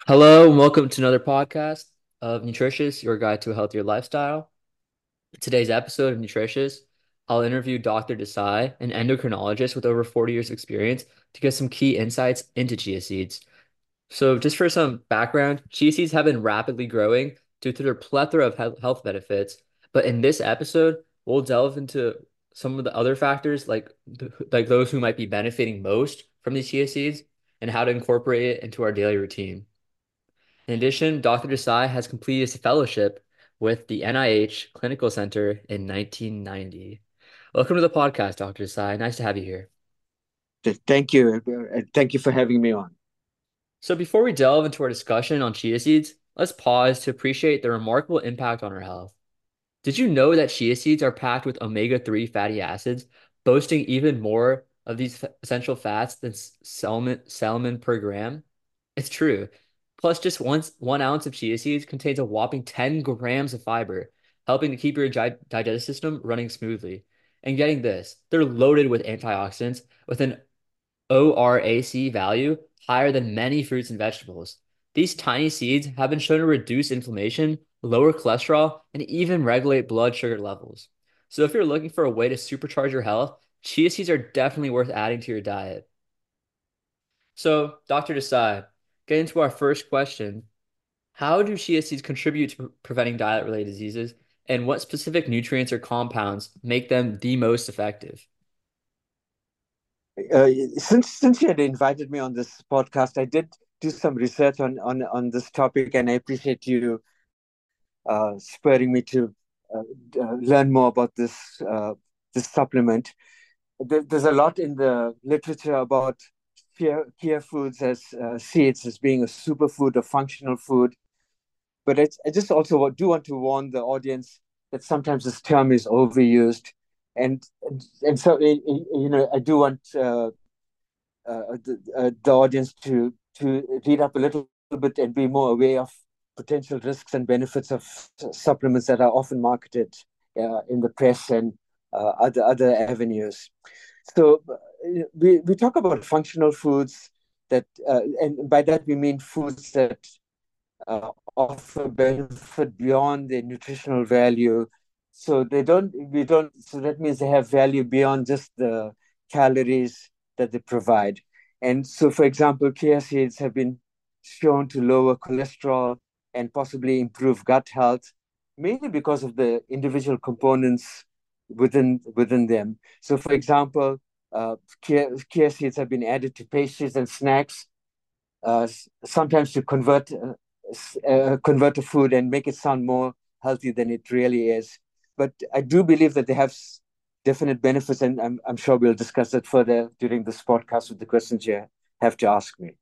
Hello and welcome to another podcast of Nutritious, your guide to a healthier lifestyle. In today's episode of Nutritious, I'll interview Dr. Desai, an endocrinologist with over 40 years of experience, to get some key insights into chia seeds. So, just for some background, chia seeds have been rapidly growing due to their plethora of health benefits. But in this episode, we'll delve into some of the other factors, like those who might be benefiting most from these chia seeds and how to incorporate it into our daily routine. In addition, Dr. Desai has completed his fellowship with the NIH Clinical Center in 1990. Welcome to the podcast, Dr. Desai. Nice to have you here. Thank you. Thank you for having me on. So, before we delve into our discussion on chia seeds, let's pause to appreciate their remarkable impact on our health. Did you know that chia seeds are packed with omega-3 fatty acids, boasting even more of these essential fats than salmon per gram? It's true. Plus, just 1 ounce of chia seeds contains a whopping 10 grams of fiber, helping to keep your digestive system running smoothly. And getting this, they're loaded with antioxidants with an ORAC value higher than many fruits and vegetables. These tiny seeds have been shown to reduce inflammation, lower cholesterol, and even regulate blood sugar levels. So if you're looking for a way to supercharge your health, chia seeds are definitely worth adding to your diet. So, Dr. Desai, getting to our first question, how do chia seeds contribute to preventing diet-related diseases, and what specific nutrients or compounds make them the most effective? Since you had invited me on this podcast, I did do some research on this topic, and I appreciate you spurring me to uh, learn more about this supplement. There's a lot in the literature about chia foods as seeds as being a superfood, a functional food. But I just also do want to warn the audience that sometimes this term is overused, and so I do want the audience to read up a little bit and be more aware of potential risks and benefits of supplements that are often marketed in the press and other avenues. So we talk about functional foods and by that we mean foods that offer benefit beyond their nutritional value. So that means they have value beyond just the calories that they provide. And so, for example, chia seeds have been shown to lower cholesterol and possibly improve gut health, mainly because of the individual components within them. So, for example, chia seeds have been added to pastries and snacks, sometimes to convert a food and make it sound more healthy than it really is. But I do believe that they have definite benefits, and I'm sure we'll discuss it further during this podcast with the questions you have to ask me.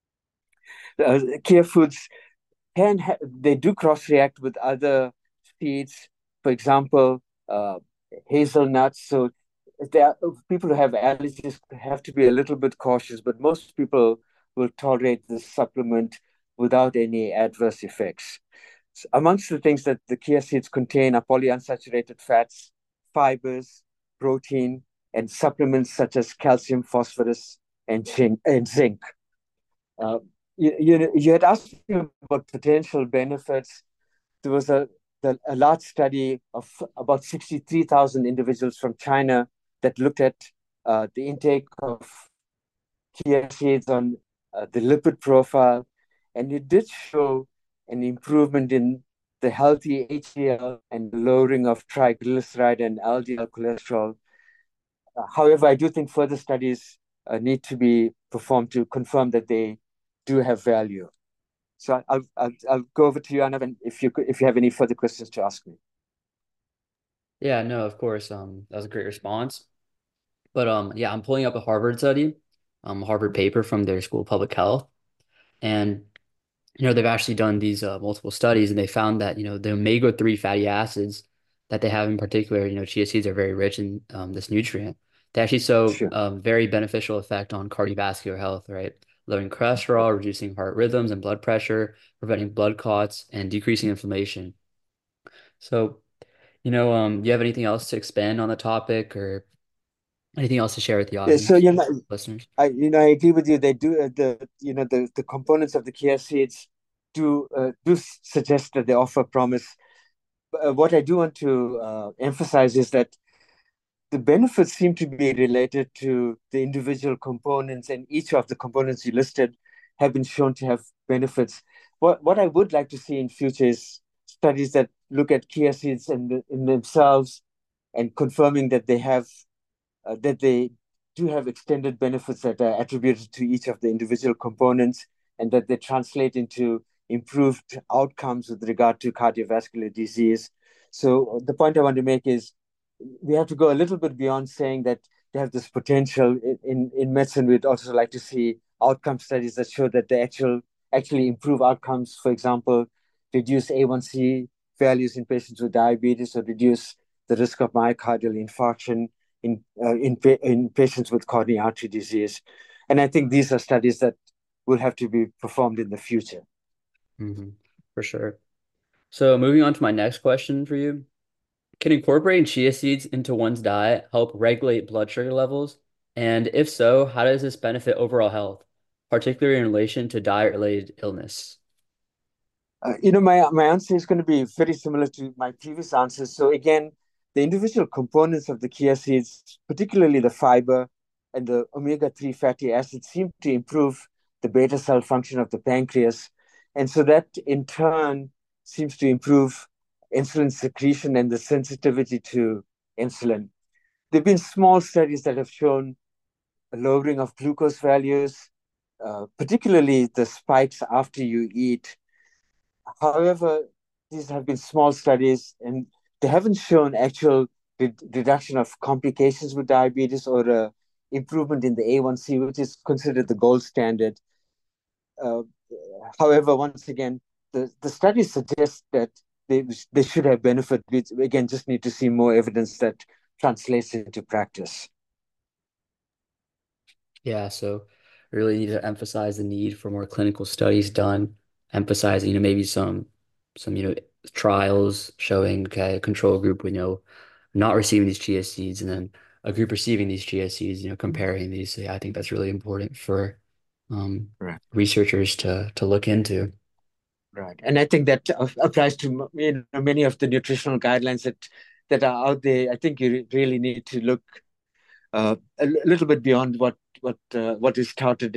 Kia foods they do cross react with other seeds, for example, hazelnuts. So there are people who have allergies have to be a little bit cautious, but most people will tolerate this supplement without any adverse effects. So amongst the things that the chia seeds contain are polyunsaturated fats, fibers, protein, and supplements such as calcium, phosphorus, and zinc. Uh, you had asked me about potential benefits. There was a large study of about 63,000 individuals from China that looked at the intake of chia seeds on the lipid profile, and it did show an improvement in the healthy HDL and lowering of triglyceride and LDL cholesterol. However, I do think further studies need to be performed to confirm that they do have value. So I'll go over to you, Anna, and if you have any further questions to ask me. Yeah, no, of course. That was a great response. But yeah, I'm pulling up a Harvard study, a Harvard paper from their School of Public Health, and they've actually done these multiple studies, and they found that the omega-3 fatty acids that they have in particular, chia seeds are very rich in this nutrient. They actually show Sure. very beneficial effect on cardiovascular health, right? Lowering cholesterol, reducing heart rhythms and blood pressure, preventing blood clots, and decreasing inflammation. So, do you have anything else to expand on the topic or anything else to share with the Yeah, so audience, listeners? I agree with you. They do the components of the chia seeds do suggest that they offer promise. What I do want to emphasize is that the benefits seem to be related to the individual components, and each of the components you listed have been shown to have benefits. What I would like to see in future is studies that look at chia seeds in themselves and confirming that they do have extended benefits that are attributed to each of the individual components, and that they translate into improved outcomes with regard to cardiovascular disease. So the point I want to make is we have to go a little bit beyond saying that they have this potential. In medicine. We'd also like to see outcome studies that show that they actually improve outcomes. For example, reduce A1C values in patients with diabetes, or reduce the risk of myocardial infarction in patients with coronary artery disease. And I think these are studies that will have to be performed in the future. Hmm. For sure. So moving on to my next question for you. Can incorporating chia seeds into one's diet help regulate blood sugar levels? And if so, how does this benefit overall health, particularly in relation to diet-related illness? My answer is going to be very similar to my previous answers. So again, the individual components of the chia seeds, particularly the fiber and the omega-3 fatty acids, seem to improve the beta cell function of the pancreas. And so that in turn seems to improve insulin secretion and the sensitivity to insulin. There have been small studies that have shown a lowering of glucose values, particularly the spikes after you eat. However, these have been small studies, and they haven't shown actual reduction of complications with diabetes, or improvement in the A1C, which is considered the gold standard. Uh, However, once again, the studies suggest that they should have benefit. We, again, just need to see more evidence that translates into practice. Yeah, so really need to emphasize the need for more clinical studies done, emphasizing, maybe some, trials showing, okay, a control group, not receiving these chia seeds and then a group receiving these chia seeds, comparing these. So yeah, I think that's really important for Right. researchers to look into. Right. And I think that applies to many of the nutritional guidelines that are out there. I think you really need to look little bit beyond what is touted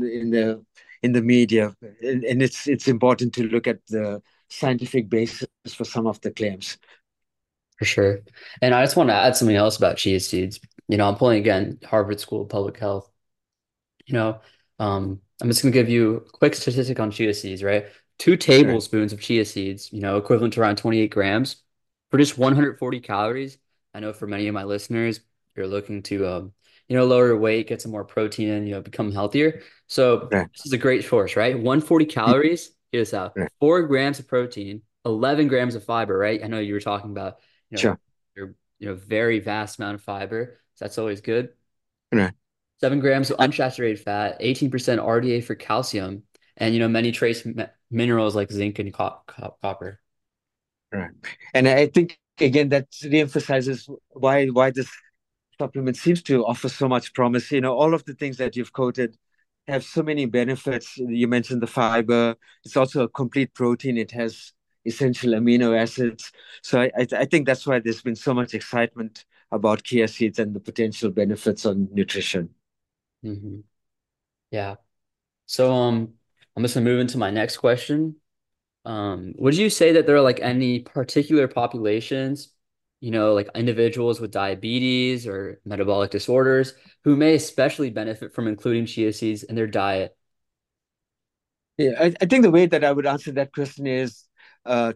in the media, and it's important to look at the scientific basis for some of the claims. For sure. And I just want to add something else about chia seeds. I'm pulling again Harvard School of Public Health. You know, I'm just gonna give you a quick statistic on chia seeds, right? Two Right. tablespoons of chia seeds, equivalent to around 28 grams, produce 140 calories. I know for many of my listeners, you're looking to, lower your weight, get some more protein in, become healthier. So Right. this is a great source, right? 140 calories, hear this out, Right. 4 grams of protein, 11 grams of fiber, right? I know you were talking about, Sure. your, very vast amount of fiber. So that's always good. Right. 7 grams of unsaturated fat, 18% RDA for calcium, and many trace minerals like zinc and copper. Right. And I think again that reemphasizes why this supplement seems to offer so much promise. All of the things that you've quoted have so many benefits. You mentioned the fiber. It's also a complete protein. It has essential amino acids. So I think that's why there's been so much excitement about chia seeds and the potential benefits on nutrition. Hmm. Yeah. So I'm just gonna move into my next question. Would you say that there are like any particular populations, like individuals with diabetes or metabolic disorders who may especially benefit from including chia seeds in their diet? Yeah, I think the way that I would answer that question is uh,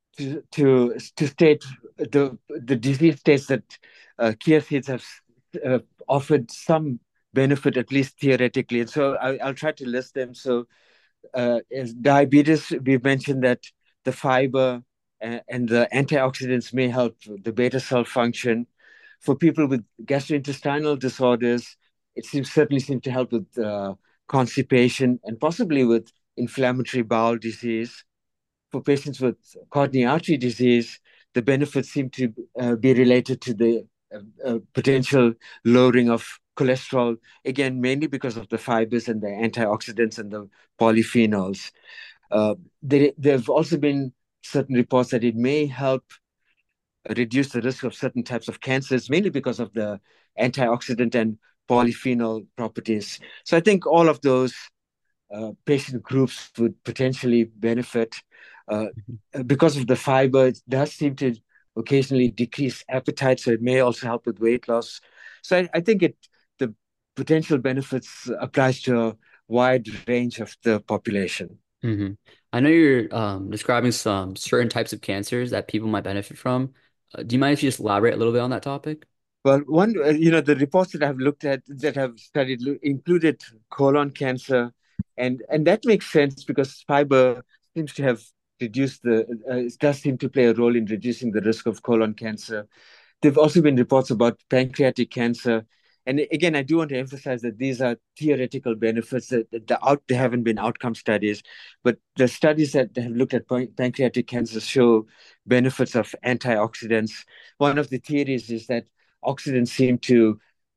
to state the disease states that chia seeds have uh, offered some benefit, at least theoretically. And so I'll try to list them. So as diabetes, we've mentioned that the fiber and the antioxidants may help the beta cell function. For people with gastrointestinal disorders, certainly seems to help with constipation and possibly with inflammatory bowel disease. For patients with coronary artery disease, the benefits seem to be related to the potential lowering of cholesterol, again, mainly because of the fibers and the antioxidants and the polyphenols. There have also been certain reports that it may help reduce the risk of certain types of cancers, mainly because of the antioxidant and polyphenol properties. So I think all of those patient groups would potentially benefit. Uh, because of the fiber, it does seem to occasionally decrease appetite, so it may also help with weight loss. So I think the potential benefits applies to a wide range of the population. Hmm. I know you're describing some certain types of cancers that people might benefit from. Do you mind if you just elaborate a little bit on that topic? Well, the reports that I've looked at that have studied included colon cancer, and that makes sense because fiber seems to have reduced it does seem to play a role in reducing the risk of colon cancer. There've also been reports about pancreatic cancer. And again, I do want to emphasize that these are theoretical benefits. There haven't been outcome studies, but the studies that have looked at pancreatic cancer show benefits of antioxidants. One of the theories is that oxidants seem to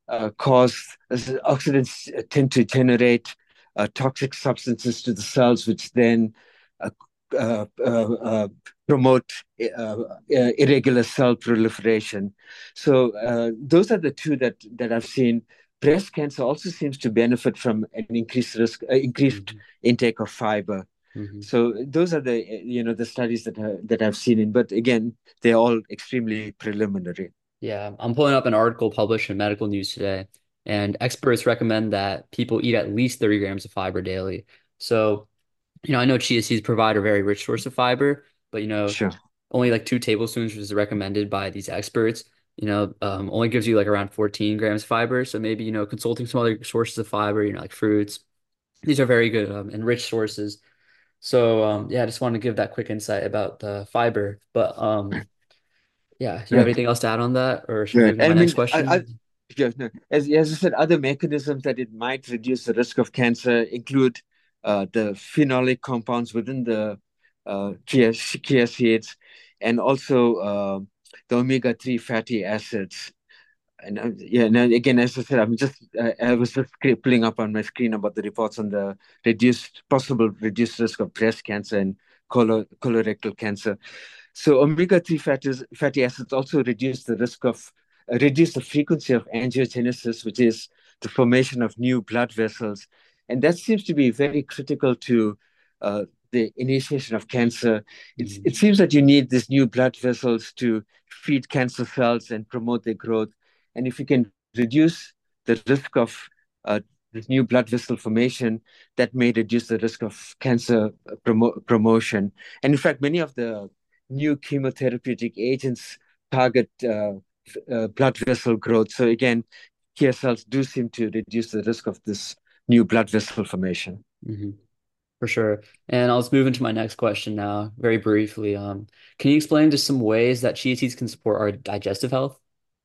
oxidants tend to generate toxic substances to the cells, which then uh, uh, uh, uh, promote irregular cell proliferation. So those are the two that I've seen. Breast cancer also seems to benefit from an increased Hmm. intake of fiber. Hmm. So those are the studies that I've seen in, but again, they're all extremely preliminary. Yeah, I'm pulling up an article published in Medical News today, and experts recommend that people eat at least 30 grams of fiber daily. So, I know chia seeds provide a very rich source of fiber, but Sure. only like 2 tablespoons, which is recommended by these experts, only gives you like around 14 grams of fiber. So maybe, consulting some other sources of fiber, like fruits. These are very good and rich sources. So, yeah, I just wanted to give that quick insight about the fiber. But yeah, do you have Yeah. anything else to add on that, or should we Yeah. move to I my next mean, question? yeah, no. As I said, other mechanisms that it might reduce the risk of cancer include the phenolic compounds within the chia seeds, and also the omega-3 fatty acids. And yeah, and again, as I said, I was just pulling up on my screen about the reports on the possible reduced risk of breast cancer and colorectal cancer. So omega-3 fatty acids also reduce the frequency of angiogenesis, which is the formation of new blood vessels. And that seems to be very critical to the initiation of cancer. Mhm. It seems that you need these new blood vessels to feed cancer cells and promote their growth. And if you can reduce the risk of this new blood vessel formation, that may reduce the risk of cancer promotion. And in fact, many of the new chemotherapeutic agents target blood vessel growth. So again, T cells do seem to reduce the risk of this new blood vessel formation. Mhm. For sure. And I'll just move into my next question now, very briefly. Can you explain just some ways that chia seeds can support our digestive health?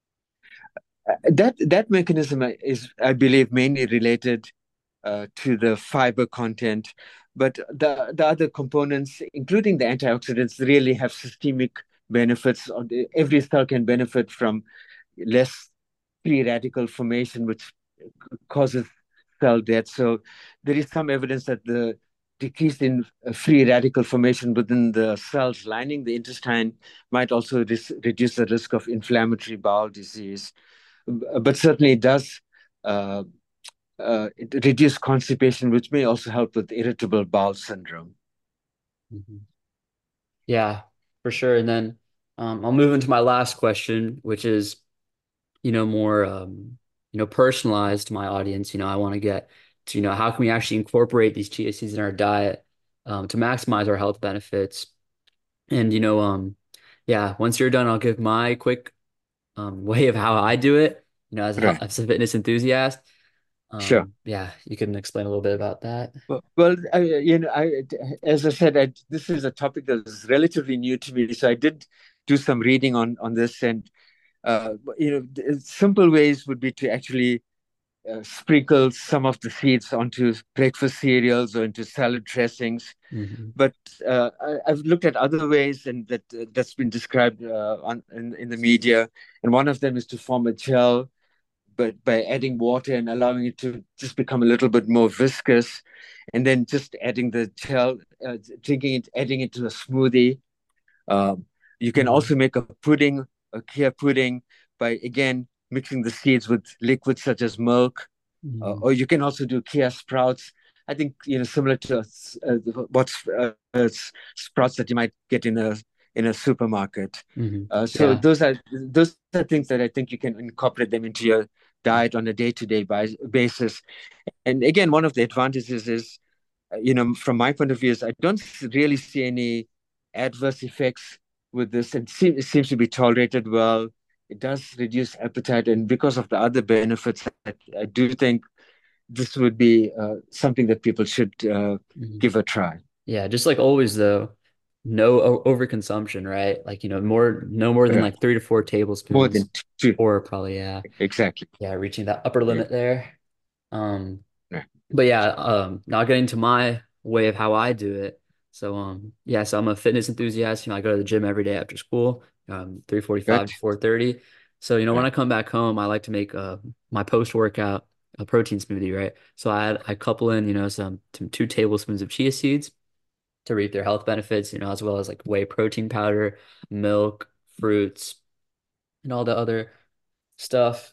That mechanism is, I believe, mainly related to the fiber content, but the other components, including the antioxidants, really have systemic benefits. Every cell can benefit from less free radical formation, which causes cell death. So there is some evidence that the decrease in free radical formation within the cells lining the intestine might also reduce the risk of inflammatory bowel disease. But certainly it does uh, reduce constipation, which may also help with irritable bowel syndrome. Mhm. Yeah, for sure. And then I'll move into my last question, which is, more, personalized to my audience. I want to get to, how can we actually incorporate these chia seeds in our diet to maximize our health benefits? And, yeah, once you're done, I'll give my quick way of how I do it, Right. as a fitness enthusiast. Sure. Yeah, you can explain a little bit about that. Well, as I said, this is a topic that is relatively new to me, so I did do some reading on this, and simple ways would be to actually sprinkle some of the seeds onto breakfast cereals or into salad dressings. Hmm. But I've looked at other ways, and that's been described in the media, and one of them is to form a gel but by adding water and allowing it to just become a little bit more viscous, and then just adding the gel, drinking it, adding it to a smoothie. Um, you can Hmm. also make a pudding, a Kia pudding, by again mixing the seeds with liquids such as milk, Hmm. or you can also do Kia sprouts. I think similar to what's sprouts that you might get in a supermarket. Hmm. So Yeah. those are things that I think you can incorporate them into your diet on a day-to-day basis. And again, one of the advantages is, from my point of view, is I don't really see any adverse effects with this. It seems to be tolerated well. It does reduce appetite, and because of the other benefits, I do think this would be something that people should Hmm. give a try. Yeah, just like always though, no overconsumption, right? Like, no more than Yeah, like 3 to 4 more tablespoons, than two, or probably, yeah. exactly. Yeah, reaching that upper Yeah, limit there. Um, yeah, but yeah, now getting to my way of how I do it. So yeah, so I'm a fitness enthusiast. I go to the gym every day after school, 3:45 good. to 4:30. So, when Yeah, I come back home, I like to make my post-workout a protein smoothie, right? So I couple in, some 2 tablespoons of chia seeds to reap their health benefits, as well as like whey protein powder, milk, fruits, and all the other stuff.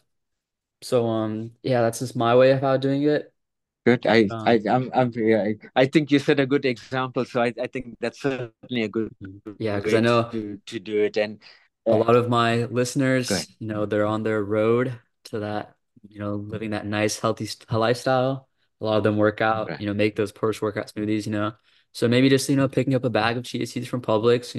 So yeah, that's just my way of how doing it. good. Um Yeah, I think you set a good example. So I think that's certainly a good yeah, because I way know to do it. And a uh, lot of my listeners, good. they're on their road to that, living that nice, healthy lifestyle. A lot of them work out, Right. make those post-workout smoothies. So maybe just, picking up a bag of chia seeds from Publix,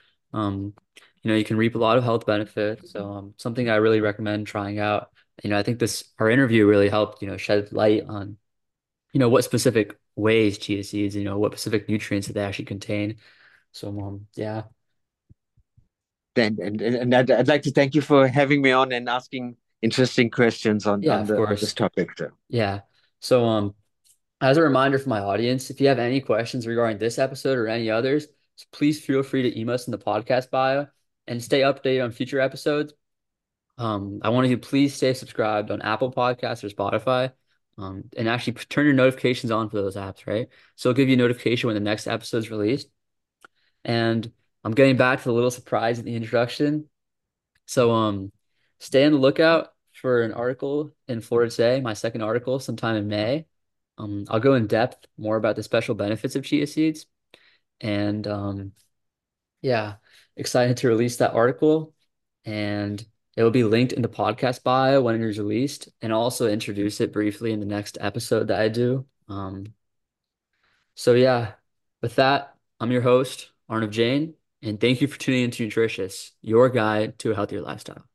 um, you can reap a lot of health benefits. So, something I really recommend trying out. I think our interview really helped, shed light on, what specific ways chia seeds, what specific nutrients that they actually contain. So, yeah, And I'd like to thank you for having me on and asking interesting questions yeah, of on this course. topic. So, Yeah. So, as a reminder for my audience, if you have any questions regarding this episode or any others, please feel free to email us in the podcast bio and stay updated on future episodes. I want you to please stay subscribed on Apple Podcasts or Spotify, and actually turn your notifications on for those apps, right? So it'll give you a notification when the next episode is released. And I'm getting back to the little surprise in the introduction. So stay on the lookout for an article in Florida Today, my second article sometime in May. I'll go in depth more about the special benefits of chia seeds. And yeah, excited to release that article. And it will be linked in the podcast bio when it is released, and I'll also introduce it briefly in the next episode that I do. So yeah, with that, I'm your host, Arnav Jain, and thank you for tuning into Nutritious, your guide to a healthier lifestyle.